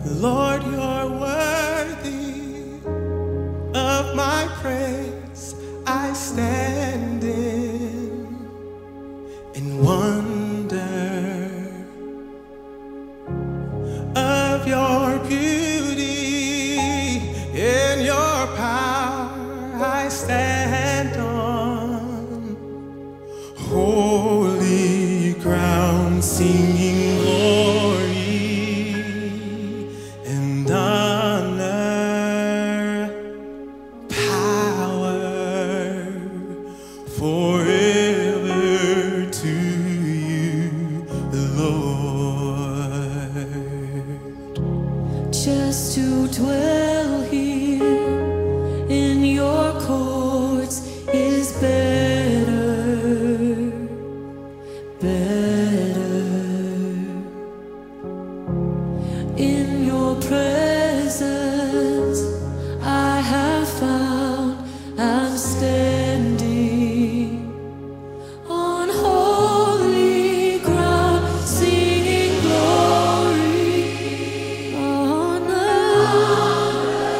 Lord, you're worthy of my praise. I stand in wonder of your beauty, in your power. I stand on holy ground, singing glory and honor, power forever to you, Lord. Just to dwell here in your courts is better, better. In your presence I have found I'm standing on holy ground, singing glory, honor,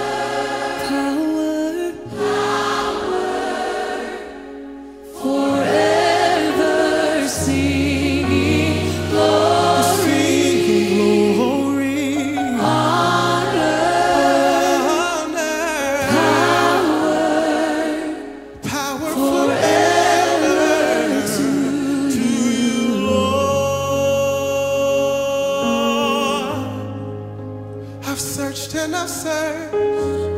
power, forever singing glory, Power forever to you, Lord. I've searched and I've searched